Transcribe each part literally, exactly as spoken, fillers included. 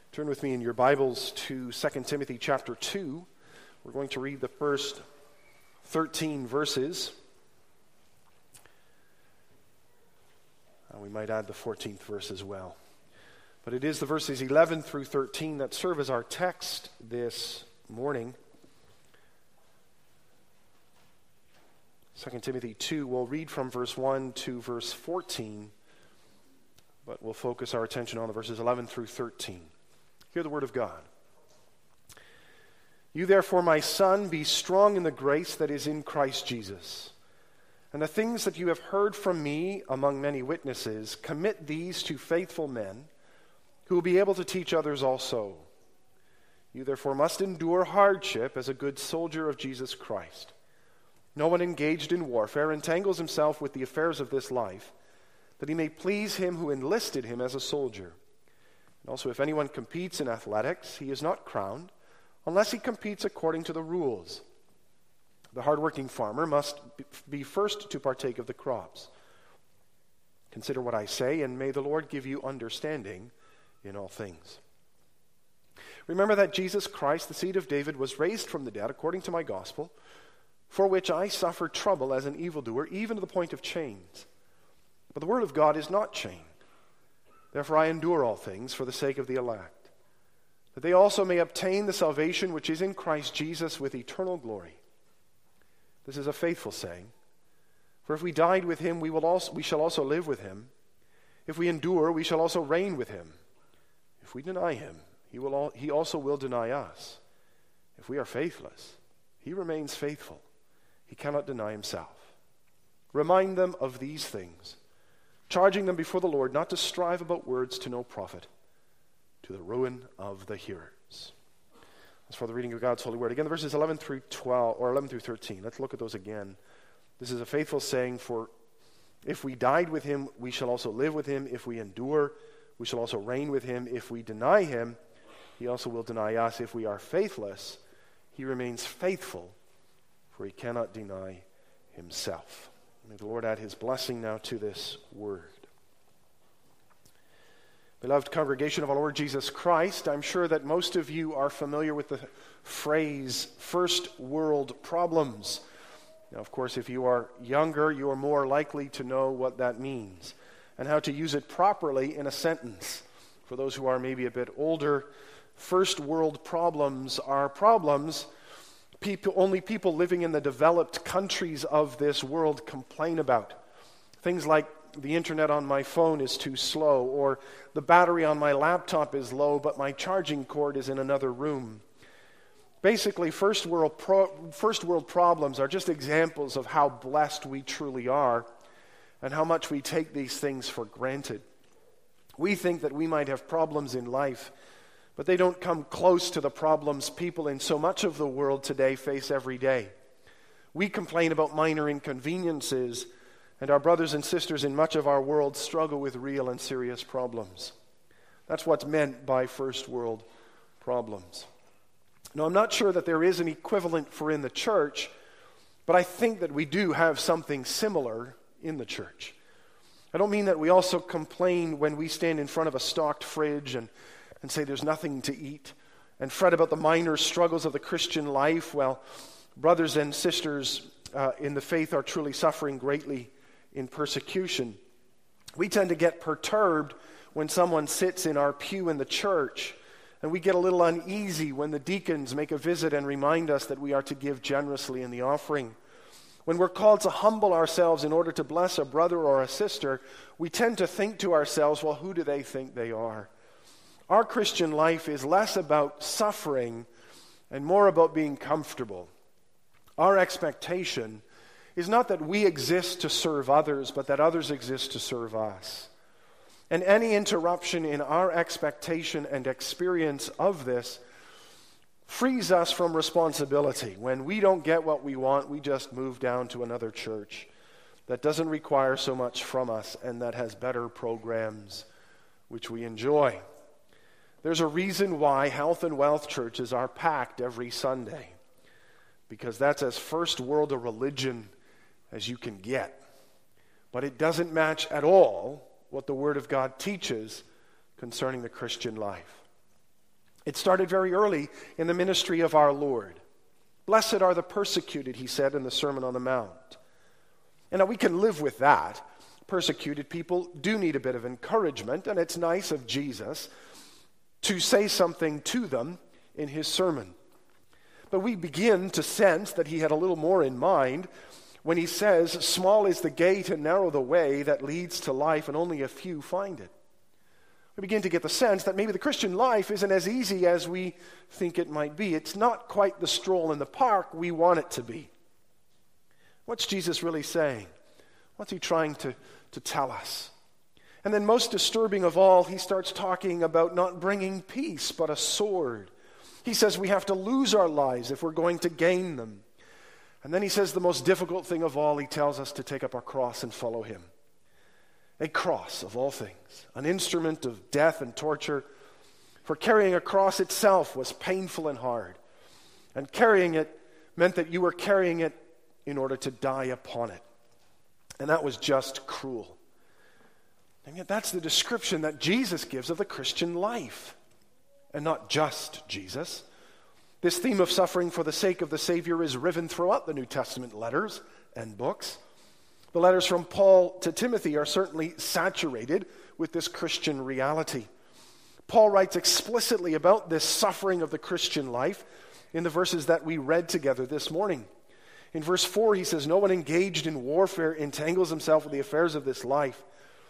Turn with me in your Bibles to Second Timothy chapter two. We're going to read the first thirteen verses. Uh, we might add the fourteenth verse as well. But it is the verses eleven through thirteen that serve as our text this morning. Second Timothy two, we'll read from verse one to verse fourteen, but we'll focus our attention on the verses eleven through thirteen. Hear the word of God. You therefore, my son, be strong in the grace that is in Christ Jesus. And the things that you have heard from me among many witnesses, commit these to faithful men who will be able to teach others also. You therefore must endure hardship as a good soldier of Jesus Christ. No one engaged in warfare entangles himself with the affairs of this life, that he may please him who enlisted him as a soldier. And also, if anyone competes in athletics, he is not crowned, unless he competes according to the rules. The hardworking farmer must be first to partake of the crops. Consider what I say, and may the Lord give you understanding in all things. Remember that Jesus Christ, the seed of David, was raised from the dead according to my gospel, for which I suffered trouble as an evildoer, even to the point of chains. But the word of God is not chained. Therefore I endure all things for the sake of the elect, that they also may obtain the salvation which is in Christ Jesus with eternal glory. This is a faithful saying. For if we died with him, we will also we shall also live with him. If we endure, we shall also reign with him. If we deny him, he will all, he also will deny us. If we are faithless, he remains faithful. He cannot deny himself. Remind them of these things, charging them before the Lord not to strive about words to no profit, to the ruin of the hearers. As for the reading of God's holy word, again, the verses eleven through twelve, or eleven through thirteen. Let's look at those again. This is a faithful saying, for if we died with him, we shall also live with him. If we endure, we shall also reign with him. If we deny him, he also will deny us. If we are faithless, he remains faithful, for he cannot deny himself. May the Lord add his blessing now to this word. Beloved congregation of our Lord Jesus Christ, I'm sure that most of you are familiar with the phrase first world problems. Now, of course, if you are younger, you are more likely to know what that means and how to use it properly in a sentence. For those who are maybe a bit older, first world problems are problems People, only people living in the developed countries of this world complain about. Things like the internet on my phone is too slow, or the battery on my laptop is low, but my charging cord is in another room. Basically, first world, pro, first world problems are just examples of how blessed we truly are and how much we take these things for granted. We think that we might have problems in life, but they don't come close to the problems people in so much of the world today face every day. We complain about minor inconveniences, and our brothers and sisters in much of our world struggle with real and serious problems. That's what's meant by first world problems. Now, I'm not sure that there is an equivalent for in the church, but I think that we do have something similar in the church. I don't mean that we also complain when we stand in front of a stocked fridge and and say there's nothing to eat, and fret about the minor struggles of the Christian life while brothers and sisters uh, in the faith are truly suffering greatly in persecution. We tend to get perturbed when someone sits in our pew in the church, and we get a little uneasy when the deacons make a visit and remind us that we are to give generously in the offering. When we're called to humble ourselves in order to bless a brother or a sister, we tend to think to ourselves, well, who do they think they are? Our Christian life is less about suffering and more about being comfortable. Our expectation is not that we exist to serve others, but that others exist to serve us. And any interruption in our expectation and experience of this frees us from responsibility. When we don't get what we want, we just move down to another church that doesn't require so much from us and that has better programs which we enjoy. There's a reason why health and wealth churches are packed every Sunday, because that's as first world a religion as you can get. But it doesn't match at all what the Word of God teaches concerning the Christian life. It started very early in the ministry of our Lord. Blessed are the persecuted, he said in the Sermon on the Mount. And now we can live with that. Persecuted people do need a bit of encouragement, and it's nice of Jesus to say something to them in his sermon. But we begin to sense that he had a little more in mind when he says, small is the gate and narrow the way that leads to life, and only a few find it. We begin to get the sense that maybe the Christian life isn't as easy as we think it might be. It's not quite the stroll in the park we want it to be. What's Jesus really saying? What's he trying to, to tell us? And then most disturbing of all, he starts talking about not bringing peace, but a sword. He says we have to lose our lives if we're going to gain them. And then he says the most difficult thing of all, he tells us to take up our cross and follow him. A cross, of all things, an instrument of death and torture. For carrying a cross itself was painful and hard. And carrying it meant that you were carrying it in order to die upon it. And that was just cruel. And yet that's the description that Jesus gives of the Christian life. And not just Jesus. This theme of suffering for the sake of the Savior is riven throughout the New Testament letters and books. The letters from Paul to Timothy are certainly saturated with this Christian reality. Paul writes explicitly about this suffering of the Christian life in the verses that we read together this morning. In verse four, he says, no one engaged in warfare entangles himself with the affairs of this life.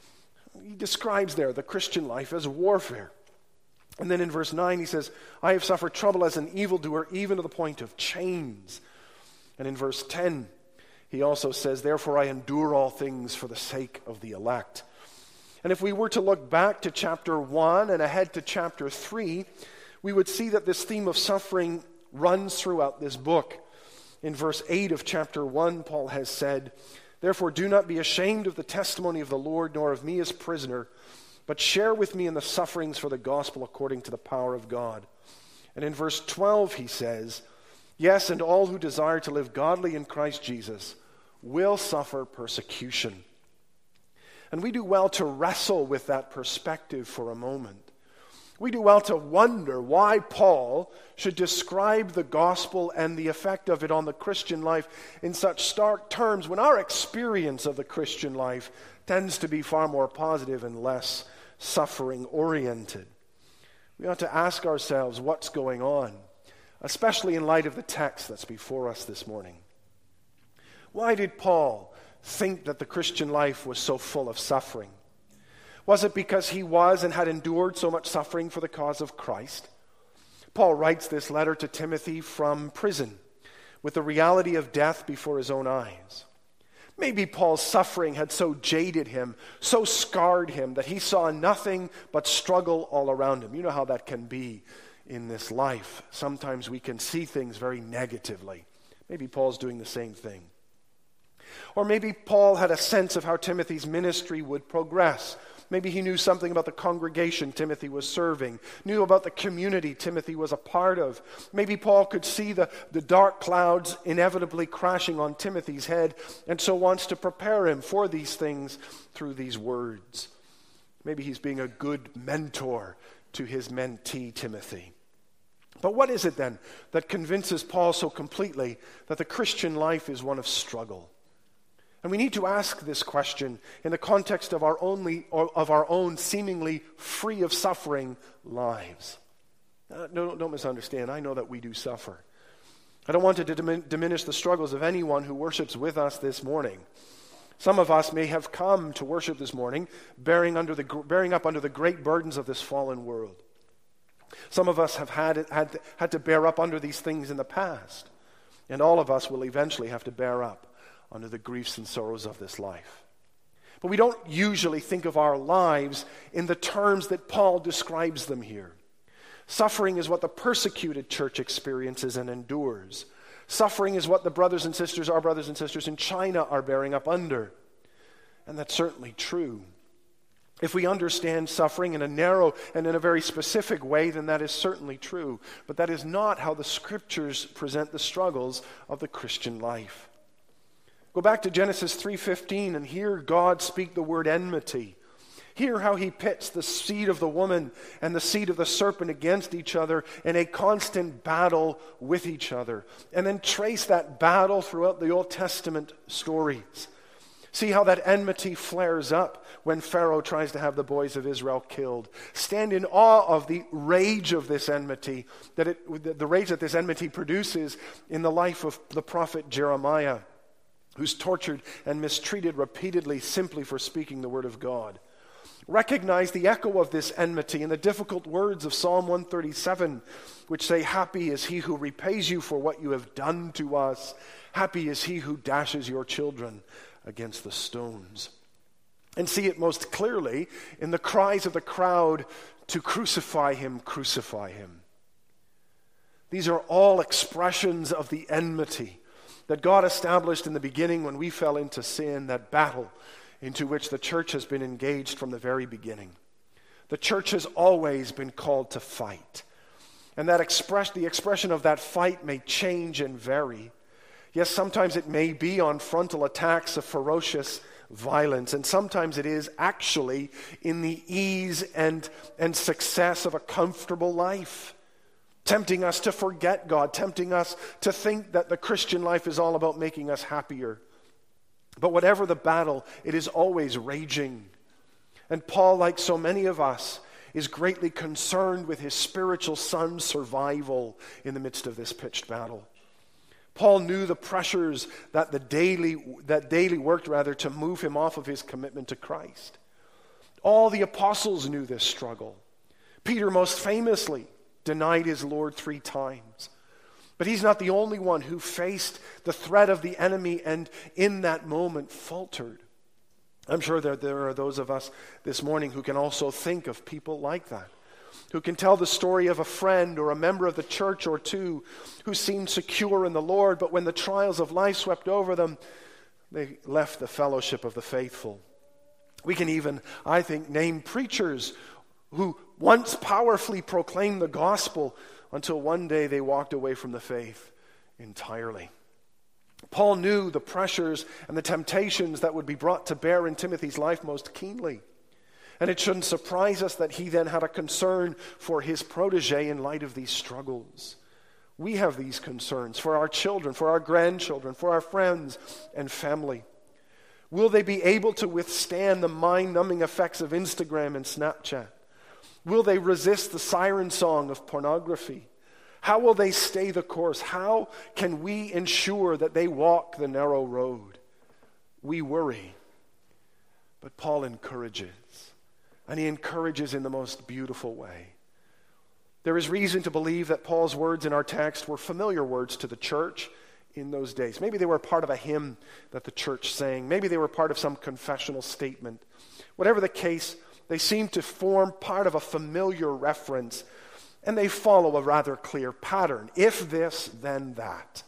He describes there the Christian life as warfare. And then in verse nine, he says, I have suffered trouble as an evildoer, even to the point of chains. And in verse ten, he also says, therefore I endure all things for the sake of the elect. And if we were to look back to chapter one and ahead to chapter three, we would see that this theme of suffering runs throughout this book. In verse eight of chapter one, Paul has said, therefore do not be ashamed of the testimony of the Lord, nor of me as prisoner, but share with me in the sufferings for the gospel according to the power of God. And in verse twelve he says, yes, and all who desire to live godly in Christ Jesus will suffer persecution. And we do well to wrestle with that perspective for a moment. We do well to wonder why Paul should describe the gospel and the effect of it on the Christian life in such stark terms when our experience of the Christian life tends to be far more positive and less suffering-oriented. We ought to ask ourselves what's going on, especially in light of the text that's before us this morning. Why did Paul think that the Christian life was so full of suffering? Was it because he was and had endured so much suffering for the cause of Christ? Paul writes this letter to Timothy from prison with the reality of death before his own eyes. Maybe Paul's suffering had so jaded him, so scarred him, that he saw nothing but struggle all around him. You know how that can be in this life. Sometimes we can see things very negatively. Maybe Paul's doing the same thing. Or maybe Paul had a sense of how Timothy's ministry would progress. Maybe he knew something about the congregation Timothy was serving, knew about the community Timothy was a part of. Maybe Paul could see the, the dark clouds inevitably crashing on Timothy's head, and so wants to prepare him for these things through these words. Maybe he's being a good mentor to his mentee, Timothy. But what is it then that convinces Paul so completely that the Christian life is one of struggle? And we need to ask this question in the context of our only, of our own seemingly free of suffering lives. Uh, no, don't misunderstand. I know that we do suffer. I don't want to dimin- diminish the struggles of anyone who worships with us this morning. Some of us may have come to worship this morning bearing, under the, bearing up under the great burdens of this fallen world. Some of us have had, had, had to bear up under these things in the past. And all of us will eventually have to bear up under the griefs and sorrows of this life. But we don't usually think of our lives in the terms that Paul describes them here. Suffering is what the persecuted church experiences and endures. Suffering is what the brothers and sisters, our brothers and sisters in China are bearing up under. And that's certainly true. If we understand suffering in a narrow and in a very specific way, then that is certainly true. But that is not how the Scriptures present the struggles of the Christian life. Go back to Genesis three fifteen and hear God speak the word enmity. Hear how he pits the seed of the woman and the seed of the serpent against each other in a constant battle with each other. And then trace that battle throughout the Old Testament stories. See how that enmity flares up when Pharaoh tries to have the boys of Israel killed. Stand in awe of the rage of this enmity, that it, the rage that this enmity produces in the life of the prophet Jeremiah, who's tortured and mistreated repeatedly simply for speaking the word of God. Recognize the echo of this enmity in the difficult words of Psalm one thirty-seven, which say, "Happy is he who repays you for what you have done to us. Happy is he who dashes your children against the stones." And see it most clearly in the cries of the crowd to crucify him, crucify him. These are all expressions of the enmity that God established in the beginning when we fell into sin, that battle into which the church has been engaged from the very beginning. The church has always been called to fight. And that express, the expression of that fight may change and vary. Yes, sometimes it may be on frontal attacks of ferocious violence, and sometimes it is actually in the ease and, and success of a comfortable life, tempting us to forget God, tempting us to think that the Christian life is all about making us happier. But whatever the battle, it is always raging. And Paul, like so many of us, is greatly concerned with his spiritual son's survival in the midst of this pitched battle. Paul knew the pressures that the daily that daily worked rather to move him off of his commitment to Christ. All the apostles knew this struggle. Peter most famously denied his Lord three times. But he's not the only one who faced the threat of the enemy and in that moment faltered. I'm sure that there are those of us this morning who can also think of people like that, who can tell the story of a friend or a member of the church or two who seemed secure in the Lord, but when the trials of life swept over them, they left the fellowship of the faithful. We can even, I think, name preachers who once powerfully proclaimed the gospel until one day they walked away from the faith entirely. Paul knew the pressures and the temptations that would be brought to bear in Timothy's life most keenly. And it shouldn't surprise us that he then had a concern for his protege in light of these struggles. We have these concerns for our children, for our grandchildren, for our friends and family. Will they be able to withstand the mind-numbing effects of Instagram and Snapchat? Will they resist the siren song of pornography? How will they stay the course? How can we ensure that they walk the narrow road? We worry, but Paul encourages, and he encourages in the most beautiful way. There is reason to believe that Paul's words in our text were familiar words to the church in those days. Maybe they were part of a hymn that the church sang. Maybe they were part of some confessional statement. Whatever the case, they seem to form part of a familiar reference, and they follow a rather clear pattern. If this, then that.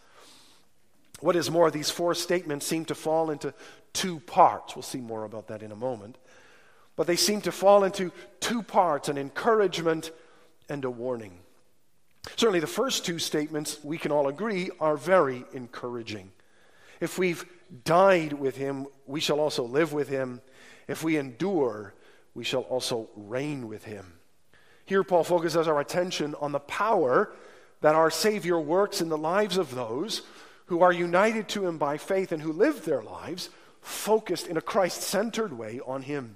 What is more, these four statements seem to fall into two parts. We'll see more about that in a moment. But they seem to fall into two parts, an encouragement and a warning. Certainly the first two statements, we can all agree, are very encouraging. If we've died with him, we shall also live with him. If we endure, we shall also reign with him. Here Paul focuses our attention on the power that our Savior works in the lives of those who are united to him by faith and who live their lives focused in a Christ-centered way on him.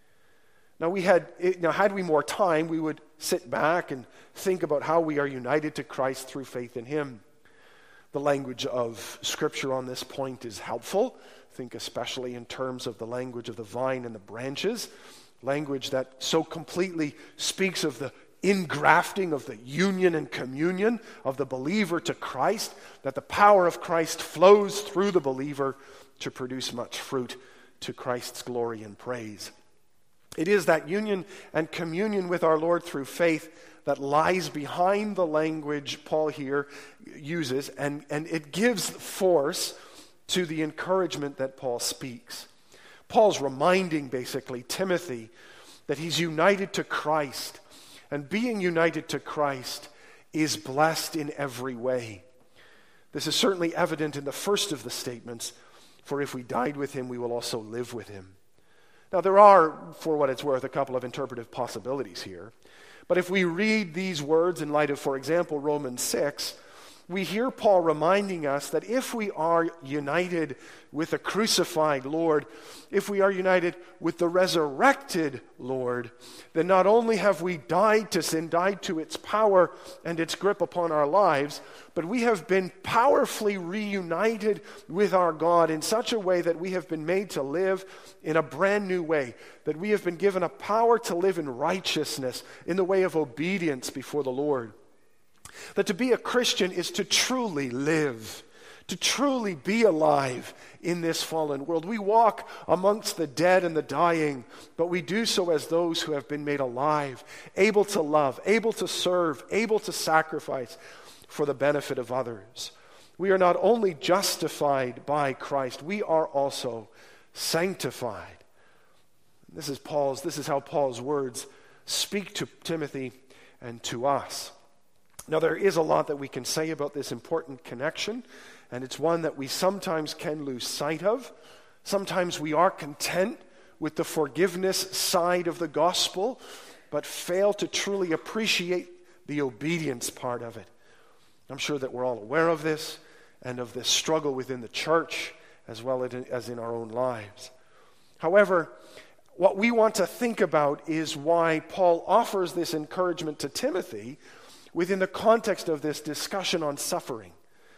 Now, we had, now, had we more time, we would sit back and think about how we are united to Christ through faith in him. The language of Scripture on this point is helpful. Think especially in terms of the language of the vine and the branches. Language that so completely speaks of the ingrafting of the union and communion of the believer to Christ, that the power of Christ flows through the believer to produce much fruit to Christ's glory and praise. It is that union and communion with our Lord through faith that lies behind the language Paul here uses, and, and it gives force to the encouragement that Paul speaks. Paul's reminding, basically, Timothy that he's united to Christ, and being united to Christ is blessed in every way. This is certainly evident in the first of the statements, for if we died with him, we will also live with him. Now, there are, for what it's worth, a couple of interpretive possibilities here. But if we read these words in light of, for example, Romans six, we hear Paul reminding us that if we are united with the crucified Lord, if we are united with the resurrected Lord, then not only have we died to sin, died to its power and its grip upon our lives, but we have been powerfully reunited with our God in such a way that we have been made to live in a brand new way, that we have been given a power to live in righteousness, in the way of obedience before the Lord. That to be a Christian is to truly live, to truly be alive in this fallen world. We walk amongst the dead and the dying, but we do so as those who have been made alive, able to love, able to serve, able to sacrifice for the benefit of others. We are not only justified by Christ, we are also sanctified. This is Paul's, this is how Paul's words speak to Timothy and to us. Now, there is a lot that we can say about this important connection, and it's one that we sometimes can lose sight of. Sometimes we are content with the forgiveness side of the gospel, but fail to truly appreciate the obedience part of it. I'm sure that we're all aware of this and of this struggle within the church as well as in our own lives. However, what we want to think about is why Paul offers this encouragement to Timothy within the context of this discussion on suffering.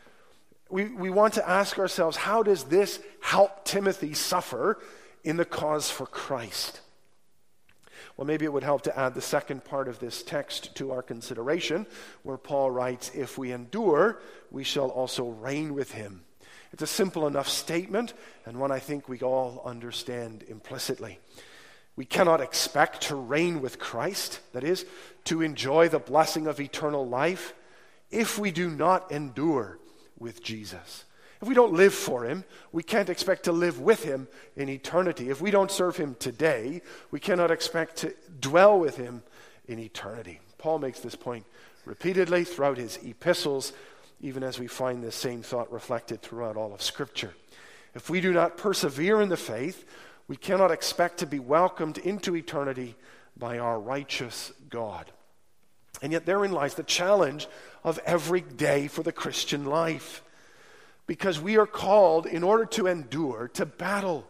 We, we want to ask ourselves, how does this help Timothy suffer in the cause for Christ? Well, maybe it would help to add the second part of this text to our consideration, where Paul writes, if we endure, we shall also reign with him. It's a simple enough statement, and one I think we all understand implicitly. We cannot expect to reign with Christ, that is, to enjoy the blessing of eternal life, if we do not endure with Jesus. If we don't live for him, we can't expect to live with him in eternity. If we don't serve him today, we cannot expect to dwell with him in eternity. Paul makes this point repeatedly throughout his epistles, even as we find this same thought reflected throughout all of Scripture. If we do not persevere in the faith, we cannot expect to be welcomed into eternity by our righteous God. And yet therein lies the challenge of every day for the Christian life. Because we are called, in order to endure, to battle.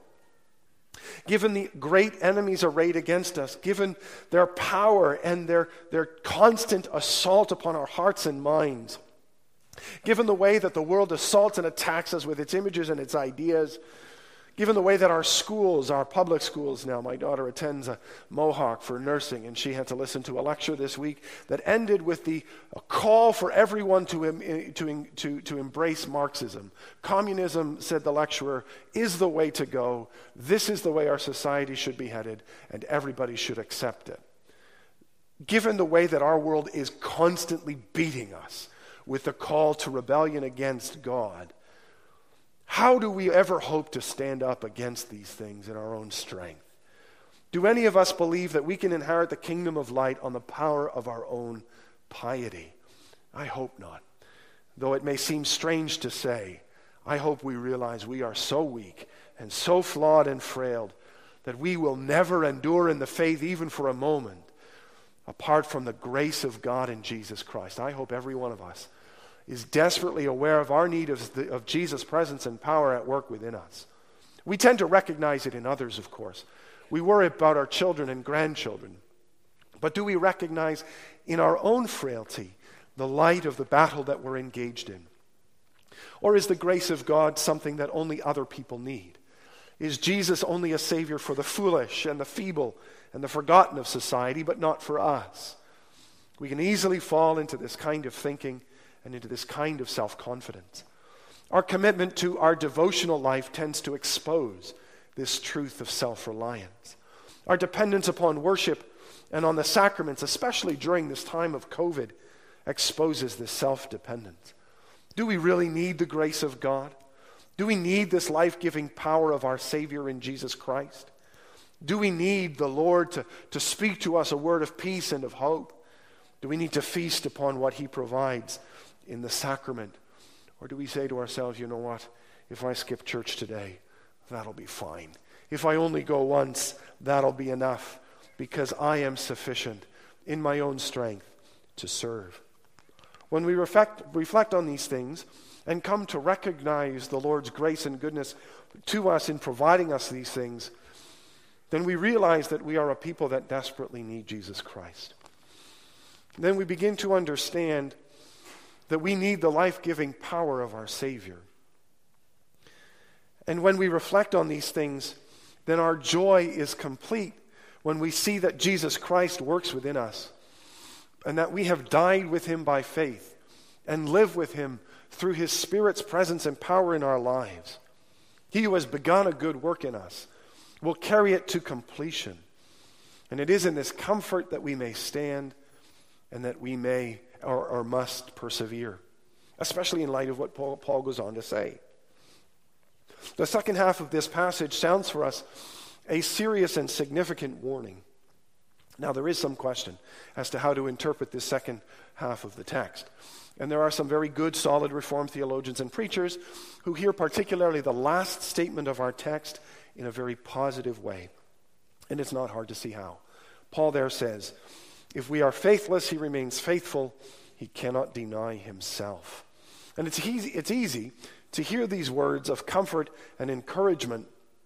Given the great enemies arrayed against us, given their power and their, their constant assault upon our hearts and minds, given the way that the world assaults and attacks us with its images and its ideas, given the way that our schools, our public schools now, my daughter attends a Mohawk for nursing, and she had to listen to a lecture this week that ended with the a call for everyone to, to, to, to embrace Marxism. Communism, said the lecturer, is the way to go. This is the way our society should be headed, and everybody should accept it. Given the way that our world is constantly beating us with the call to rebellion against God, how do we ever hope to stand up against these things in our own strength? Do any of us believe that we can inherit the kingdom of light on the power of our own piety? I hope not. Though it may seem strange to say, I hope we realize we are so weak and so flawed and frail that we will never endure in the faith even for a moment apart from the grace of God in Jesus Christ. I hope every one of us is desperately aware of our need of, the, of Jesus' presence and power at work within us. We tend to recognize it in others, of course. We worry about our children and grandchildren. But do we recognize in our own frailty the light of the battle that we're engaged in? Or is the grace of God something that only other people need? Is Jesus only a Savior for the foolish and the feeble and the forgotten of society, but not for us? We can easily fall into this kind of thinking and into this kind of self-confidence. Our commitment to our devotional life tends to expose this truth of self-reliance. Our dependence upon worship and on the sacraments, especially during this time of COVID, exposes this self-dependence. Do we really need the grace of God? Do we need this life-giving power of our Savior in Jesus Christ? Do we need the Lord to, to speak to us a word of peace and of hope? Do we need to feast upon what He provides in the sacrament? Or do we say to ourselves, you know what, if I skip church today, that'll be fine. If I only go once, that'll be enough, because I am sufficient in my own strength to serve. When we reflect, reflect on these things and come to recognize the Lord's grace and goodness to us in providing us these things, then we realize that we are a people that desperately need Jesus Christ. Then we begin to understand that we need the life-giving power of our Savior. And when we reflect on these things, then our joy is complete when we see that Jesus Christ works within us and that we have died with him by faith and live with him through his Spirit's presence and power in our lives. He who has begun a good work in us will carry it to completion. And it is in this comfort that we may stand and that we may or, or must persevere, especially in light of what Paul, Paul goes on to say. The second half of this passage sounds for us a serious and significant warning. Now, there is some question as to how to interpret this second half of the text. And there are some very good, solid Reformed theologians and preachers who hear particularly the last statement of our text in a very positive way. And it's not hard to see how. Paul there says, if we are faithless, he remains faithful. He cannot deny himself. And it's easy, it's easy to hear these words of comfort and encouragement,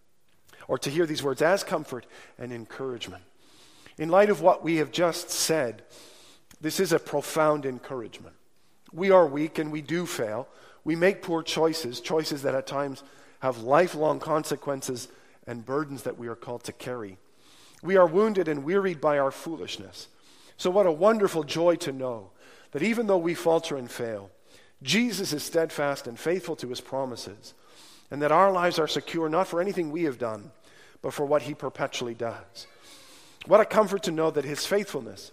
or to hear these words as comfort and encouragement. In light of what we have just said, this is a profound encouragement. We are weak and we do fail. We make poor choices, choices that at times have lifelong consequences and burdens that we are called to carry. We are wounded and wearied by our foolishness. So what a wonderful joy to know that even though we falter and fail, Jesus is steadfast and faithful to his promises, and that our lives are secure not for anything we have done, but for what he perpetually does. What a comfort to know that his faithfulness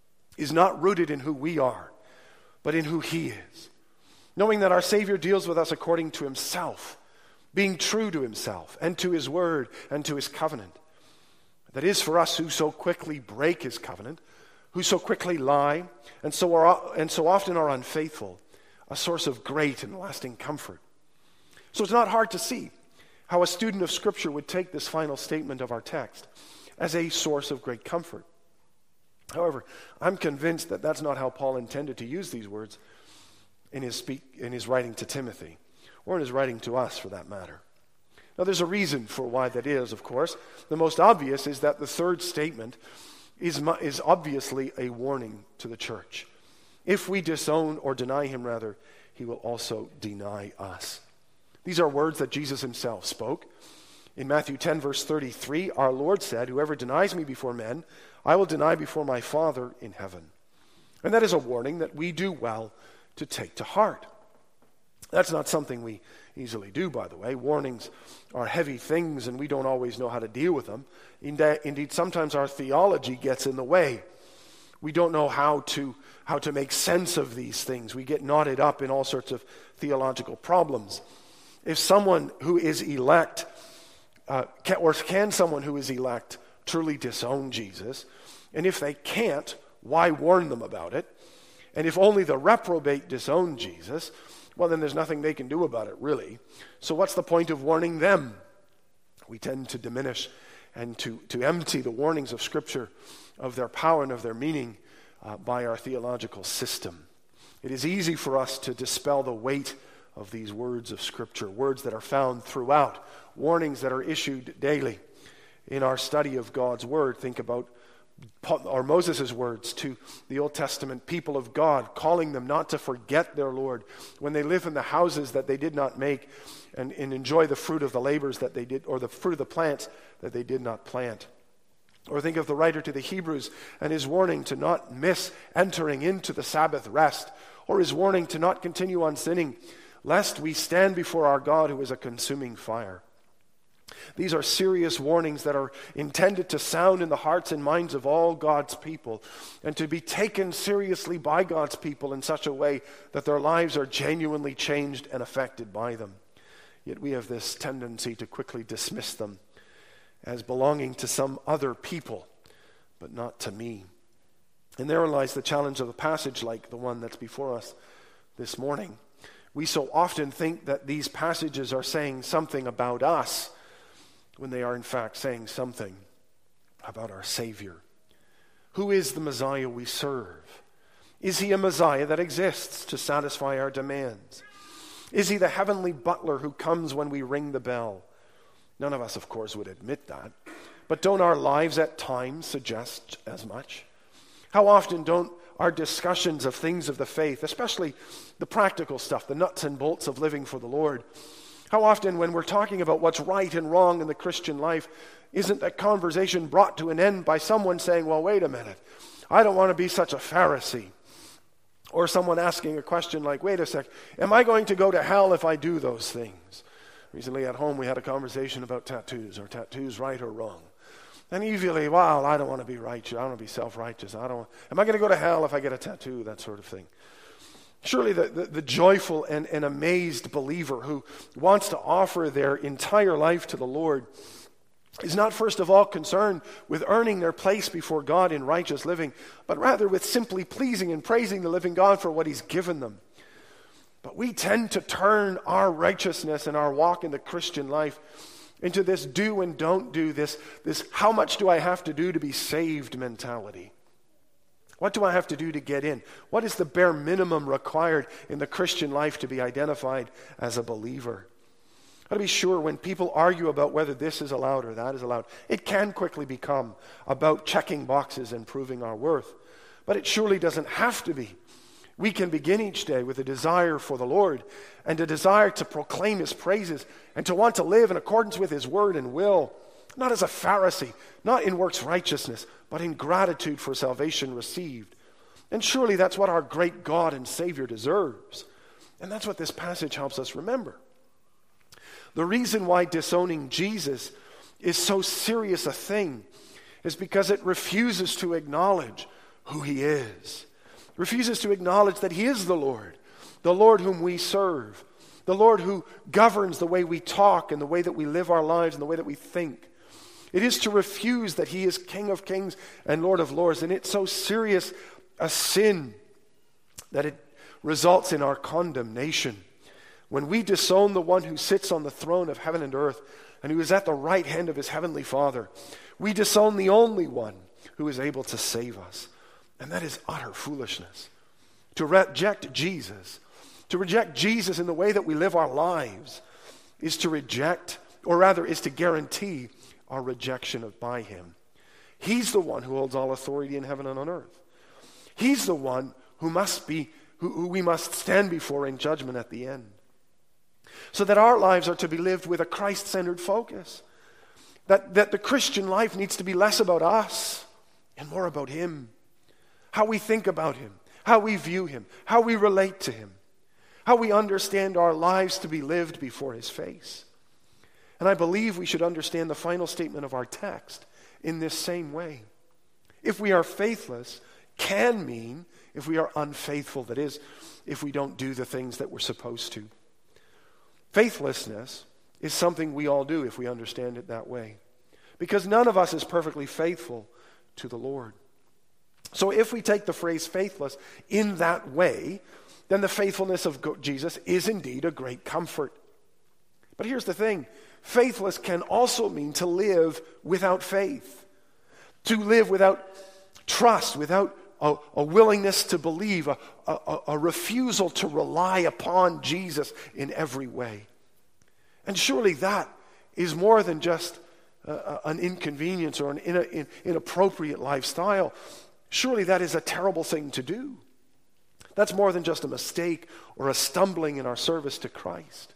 is not rooted in who we are, but in who he is. Knowing that our Savior deals with us according to himself, being true to himself and to his word and to his covenant. That is for us who so quickly break his covenant, who so quickly lie, and so are, and so often are unfaithful, a source of great and lasting comfort. So it's not hard to see how a student of Scripture would take this final statement of our text as a source of great comfort. However, I'm convinced that that's not how Paul intended to use these words in his speak, in his writing to Timothy, or in his writing to us for that matter. Now there's a reason for why that is, of course. The most obvious is that the third statement is, is obviously a warning to the church. If we disown or deny him, rather, he will also deny us. These are words that Jesus himself spoke. In Matthew ten, verse thirty-three, our Lord said, whoever denies me before men, I will deny before my Father in heaven. And that is a warning that we do well to take to heart. That's not something we easily do, by the way. Warnings are heavy things, and we don't always know how to deal with them. Indeed, sometimes our theology gets in the way. We don't know how to how to make sense of these things. We get knotted up in all sorts of theological problems. If someone who is elect, uh, can, or can someone who is elect truly disown Jesus? And if they can't, why warn them about it? And if only the reprobate disown Jesus, well, then there's nothing they can do about it, really. So what's the point of warning them? We tend to diminish and to, to empty the warnings of Scripture of their power and of their meaning uh, by our theological system. It is easy for us to dispel the weight of these words of Scripture, words that are found throughout, warnings that are issued daily. In our study of God's Word, think about or Moses' words to the Old Testament people of God, calling them not to forget their Lord when they live in the houses that they did not make and, and enjoy the fruit of the labors that they did, or the fruit of the plants that they did not plant. Or think of the writer to the Hebrews and his warning to not miss entering into the Sabbath rest, or his warning to not continue on sinning, lest we stand before our God who is a consuming fire. These are serious warnings that are intended to sound in the hearts and minds of all God's people and to be taken seriously by God's people in such a way that their lives are genuinely changed and affected by them. Yet we have this tendency to quickly dismiss them as belonging to some other people, but not to me. And therein lies the challenge of a passage like the one that's before us this morning. We so often think that these passages are saying something about us, when they are in fact saying something about our Savior. Who is the Messiah we serve? Is he a Messiah that exists to satisfy our demands? Is he the heavenly butler who comes when we ring the bell? None of us, of course, would admit that. But don't our lives at times suggest as much? How often don't our discussions of things of the faith, especially the practical stuff, the nuts and bolts of living for the Lord, how often when we're talking about what's right and wrong in the Christian life, isn't that conversation brought to an end by someone saying, well, wait a minute, I don't want to be such a Pharisee. Or someone asking a question like, wait a sec, am I going to go to hell if I do those things? Recently at home we had a conversation about tattoos. Are tattoos right or wrong? And usually, well, I don't want to be righteous. I don't want to be self-righteous. I don't want, am I going to go to hell if I get a tattoo? That sort of thing. Surely the, the, the joyful and, and amazed believer who wants to offer their entire life to the Lord is not first of all concerned with earning their place before God in righteous living, but rather with simply pleasing and praising the living God for what he's given them. But we tend to turn our righteousness and our walk in the Christian life into this do and don't do, this, this how much do I have to do to be saved mentality. What do I have to do to get in? What is the bare minimum required in the Christian life to be identified as a believer? Got to be sure when people argue about whether this is allowed or that is allowed, it can quickly become about checking boxes and proving our worth. But it surely doesn't have to be. We can begin each day with a desire for the Lord and a desire to proclaim his praises and to want to live in accordance with his word and will, not as a Pharisee, not in works righteousness, but in gratitude for salvation received. And surely that's what our great God and Savior deserves. And that's what this passage helps us remember. The reason why disowning Jesus is so serious a thing is because it refuses to acknowledge who he is. It refuses to acknowledge that he is the Lord, the Lord whom we serve, the Lord who governs the way we talk and the way that we live our lives and the way that we think. It is to refuse that he is King of kings and Lord of lords, and it's so serious a sin that it results in our condemnation. When we disown the one who sits on the throne of heaven and earth and who is at the right hand of his heavenly Father, we disown the only one who is able to save us. And that is utter foolishness. To reject Jesus, to reject Jesus in the way that we live our lives, is to reject, or rather is to guarantee our rejection of by him. He's the one who holds all authority in heaven and on earth. He's the one who must be, who, who we must stand before in judgment at the end. So that our lives are to be lived with a Christ-centered focus. That, that the Christian life needs to be less about us and more about him. How we think about him, how we view him, how we relate to him, how we understand our lives to be lived before his face. And I believe we should understand the final statement of our text in this same way. If we are faithless, can mean if we are unfaithful, that is, if we don't do the things that we're supposed to. Faithlessness is something we all do if we understand it that way. Because none of us is perfectly faithful to the Lord. So if we take the phrase faithless in that way, then the faithfulness of Jesus is indeed a great comfort. But here's the thing. Faithless can also mean to live without faith. To live without trust, without a, a willingness to believe, a, a, a refusal to rely upon Jesus in every way. And surely that is more than just uh, an inconvenience or an in, in, inappropriate lifestyle. Surely that is a terrible thing to do. That's more than just a mistake or a stumbling in our service to Christ.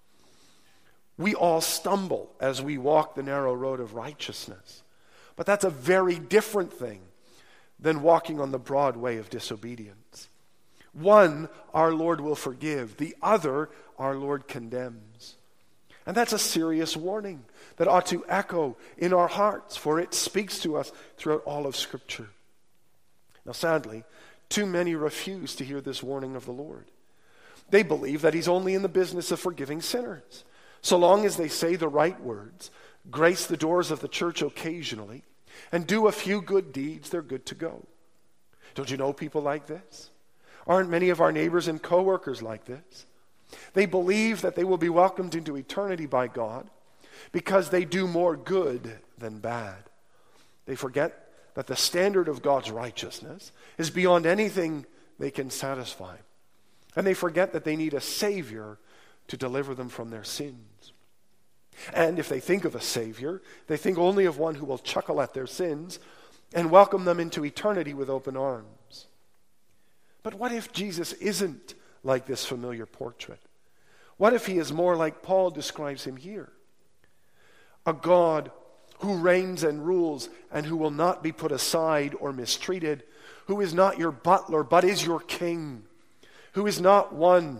We all stumble as we walk the narrow road of righteousness. But that's a very different thing than walking on the broad way of disobedience. One, our Lord will forgive. The other, our Lord condemns. And that's a serious warning that ought to echo in our hearts, for it speaks to us throughout all of Scripture. Now, sadly, too many refuse to hear this warning of the Lord. They believe that he's only in the business of forgiving sinners. So long as they say the right words, grace the doors of the church occasionally, and do a few good deeds, they're good to go. Don't you know people like this? Aren't many of our neighbors and coworkers like this? They believe that they will be welcomed into eternity by God, because they do more good than bad. They forget that the standard of God's righteousness is beyond anything they can satisfy. And they forget that they need a Savior to deliver them from their sins. And if they think of a Savior, they think only of one who will chuckle at their sins and welcome them into eternity with open arms. But what if Jesus isn't like this familiar portrait? What if he is more like Paul describes him here? A God who reigns and rules and who will not be put aside or mistreated, who is not your butler but is your king, who is not one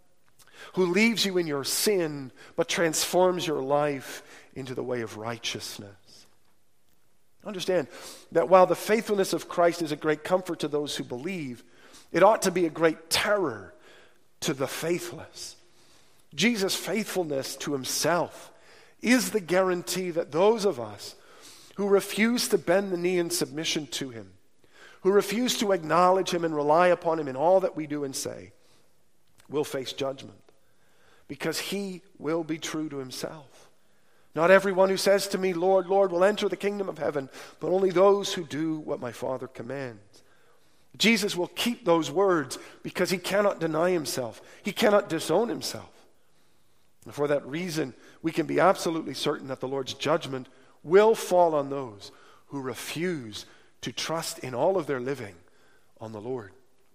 who leaves you in your sin but transforms your life into the way of righteousness. Understand that while the faithfulness of Christ is a great comfort to those who believe, it ought to be a great terror to the faithless. Jesus' faithfulness to himself is the guarantee that those of us who refuse to bend the knee in submission to him, who refuse to acknowledge him and rely upon him in all that we do and say, will face judgment, because he will be true to himself. Not everyone who says to me, Lord, Lord, will enter the kingdom of heaven, but only those who do what my Father commands. Jesus will keep those words because he cannot deny himself. He cannot disown himself. And for that reason, we can be absolutely certain that the Lord's judgment will fall on those who refuse to trust in all of their living on the Lord.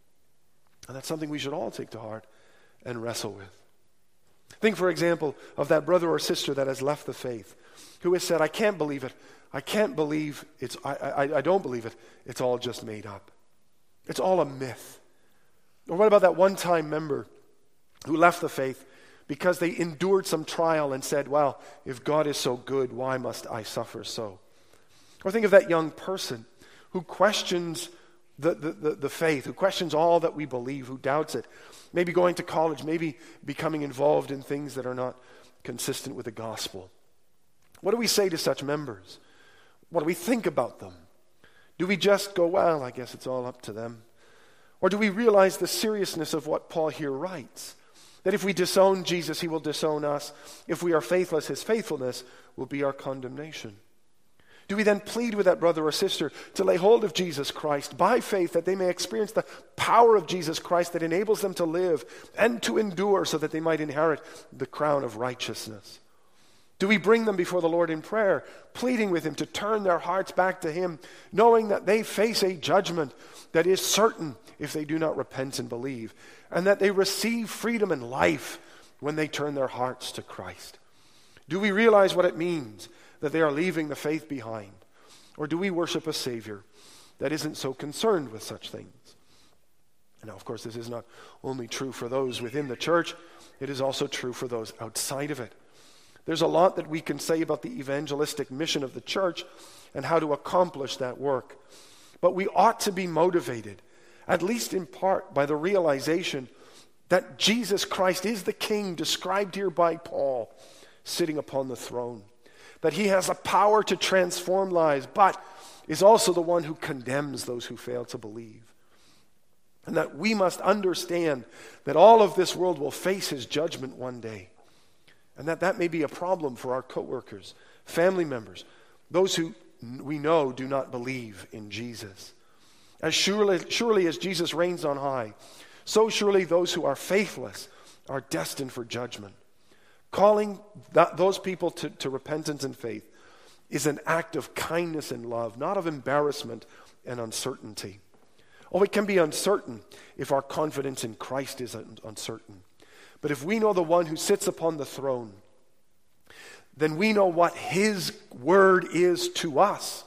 And that's something we should all take to heart and wrestle with. Think, for example, of that brother or sister that has left the faith, who has said, I can't believe it. I can't believe it's, I, I, I don't believe it. It's all just made up. It's all a myth. Or what about that one-time member who left the faith because they endured some trial and said, well, if God is so good, why must I suffer so? Or think of that young person who questions the, the, the, the faith, who questions all that we believe, who doubts it. Maybe going to college, maybe becoming involved in things that are not consistent with the gospel. What do we say to such members? What do we think about them? Do we just go, well, I guess it's all up to them? Or do we realize the seriousness of what Paul here writes? That if we disown Jesus, he will disown us. If we are faithless, his faithfulness will be our condemnation. Do we then plead with that brother or sister to lay hold of Jesus Christ by faith, that they may experience the power of Jesus Christ that enables them to live and to endure so that they might inherit the crown of righteousness? Do we bring them before the Lord in prayer, pleading with him to turn their hearts back to him, knowing that they face a judgment that is certain if they do not repent and believe, and that they receive freedom and life when they turn their hearts to Christ? Do we realize what it means that they are leaving the faith behind? Or do we worship a Savior that isn't so concerned with such things? Now, of course, this is not only true for those within the church, it is also true for those outside of it. There's a lot that we can say about the evangelistic mission of the church and how to accomplish that work. But we ought to be motivated, at least in part, by the realization that Jesus Christ is the King described here by Paul, sitting upon the throne. That he has a power to transform lives, but is also the one who condemns those who fail to believe. And that we must understand that all of this world will face his judgment one day. And that that may be a problem for our co-workers, family members, those who we know do not believe in Jesus. As surely, surely as Jesus reigns on high, so surely those who are faithless are destined for judgment. Calling that, those people to, to repentance and faith is an act of kindness and love, not of embarrassment and uncertainty. Oh, it can be uncertain if our confidence in Christ is un- uncertain. But if we know the one who sits upon the throne, then we know what his word is to us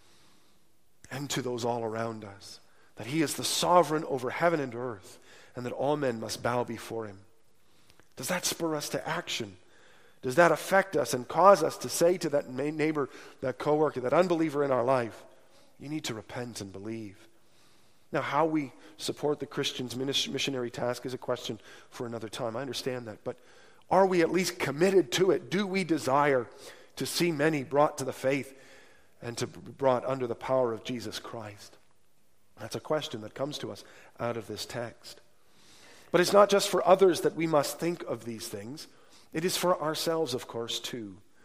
and to those all around us. That he is the sovereign over heaven and earth, and that all men must bow before him. Does that spur us to action? Does that affect us and cause us to say to that neighbor, that coworker, that unbeliever in our life, you need to repent and believe? Now, how we support the Christian's missionary task is a question for another time. I understand that. But are we at least committed to it? Do we desire to see many brought to the faith and to be brought under the power of Jesus Christ? That's a question that comes to us out of this text. But it's not just for others that we must think of these things. It is for ourselves, of course, too.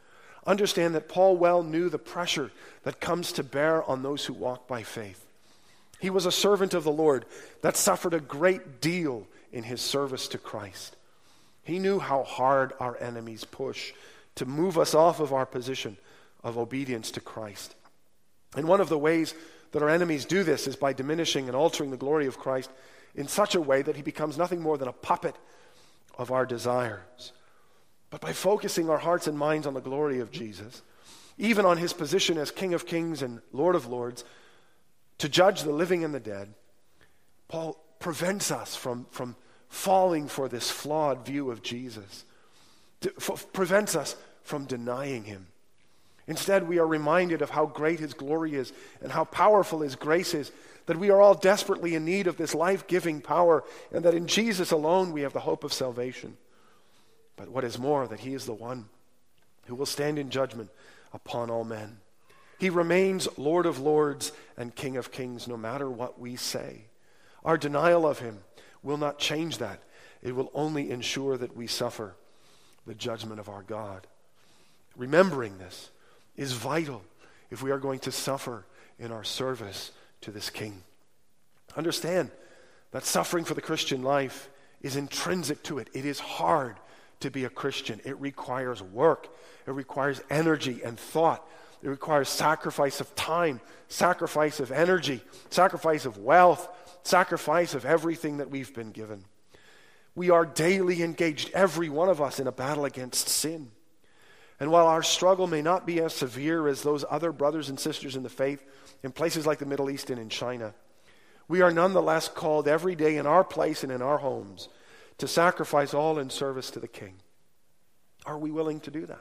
Understand that Paul well knew the pressure that comes to bear on those who walk by faith. He was a servant of the Lord that suffered a great deal in his service to Christ. He knew how hard our enemies push to move us off of our position of obedience to Christ. And one of the ways that our enemies do this is by diminishing and altering the glory of Christ in such a way that he becomes nothing more than a puppet of our desires. But by focusing our hearts and minds on the glory of Jesus, even on his position as King of Kings and Lord of Lords, to judge the living and the dead, Paul prevents us from, from falling for this flawed view of Jesus, to, f- prevents us from denying him. Instead, we are reminded of how great his glory is and how powerful his grace is, that we are all desperately in need of this life-giving power, and that in Jesus alone we have the hope of salvation. But what is more, that he is the one who will stand in judgment upon all men. He remains Lord of Lords and King of Kings no matter what we say. Our denial of him will not change that. It will only ensure that we suffer the judgment of our God. Remembering this is vital if we are going to suffer in our service to this King. Understand that suffering for the Christian life is intrinsic to it. It is hard to be a Christian. It requires work. It requires energy and thought. It requires sacrifice of time, sacrifice of energy, sacrifice of wealth, sacrifice of everything that we've been given. We are daily engaged, every one of us, in a battle against sin. And while our struggle may not be as severe as those other brothers and sisters in the faith in places like the Middle East and in China, we are nonetheless called every day in our place and in our homes to sacrifice all in service to the King. Are we willing to do that?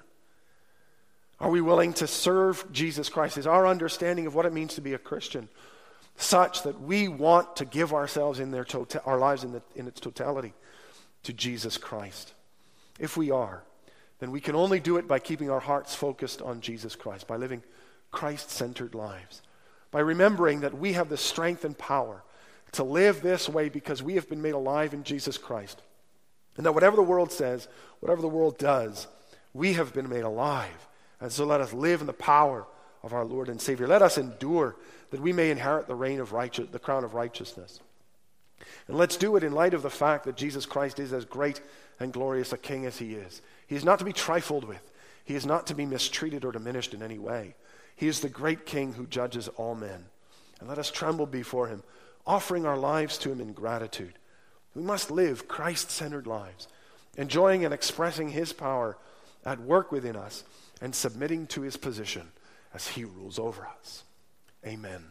Are we willing to serve Jesus Christ? Is our understanding of what it means to be a Christian such that we want to give ourselves in their tota- our lives in, the, in its totality to Jesus Christ? If we are, then we can only do it by keeping our hearts focused on Jesus Christ, by living Christ-centered lives, by remembering that we have the strength and power to live this way because we have been made alive in Jesus Christ. And that whatever the world says, whatever the world does, we have been made alive. And so let us live in the power of our Lord and Savior. Let us endure that we may inherit the reign of righteous, the crown of righteousness. And let's do it in light of the fact that Jesus Christ is as great and glorious a King as he is. He is not to be trifled with. He is not to be mistreated or diminished in any way. He is the great King who judges all men. And let us tremble before him, offering our lives to him in gratitude. We must live Christ-centered lives, enjoying and expressing his power at work within us and submitting to his position as he rules over us. Amen.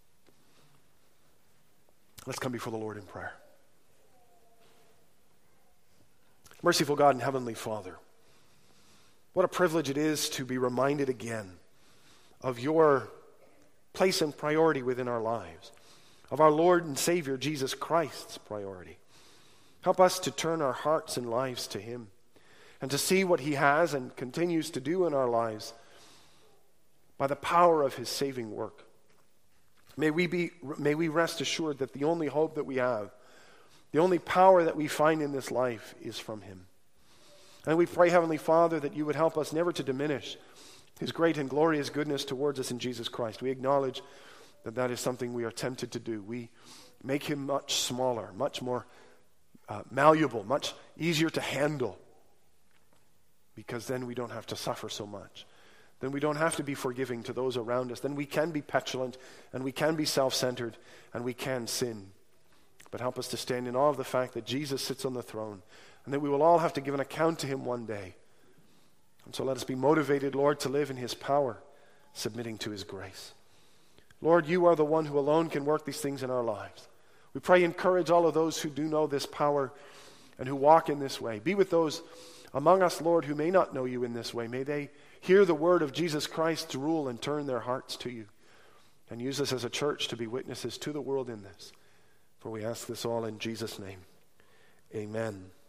Let's come before the Lord in prayer. Merciful God and Heavenly Father, what a privilege it is to be reminded again of your place and priority within our lives, of our Lord and Savior Jesus Christ's priority. Help us to turn our hearts and lives to him and to see what he has and continues to do in our lives by the power of his saving work. May we be, may we rest assured that the only hope that we have, the only power that we find in this life is from him. And we pray, Heavenly Father, that you would help us never to diminish his great and glorious goodness towards us in Jesus Christ. We acknowledge that that is something we are tempted to do. We make him much smaller, much more uh, malleable, much easier to handle, because then we don't have to suffer so much. Then we don't have to be forgiving to those around us. Then we can be petulant, and we can be self-centered, and we can sin. But help us to stand in awe of the fact that Jesus sits on the throne, and that we will all have to give an account to him one day. And so let us be motivated, Lord, to live in his power, submitting to his grace. Lord, you are the one who alone can work these things in our lives. We pray, encourage all of those who do know this power and who walk in this way. Be with those among us, Lord, who may not know you in this way. May they hear the word of Jesus Christ to rule and turn their hearts to you. And use us as a church to be witnesses to the world in this. For we ask this all in Jesus' name. Amen.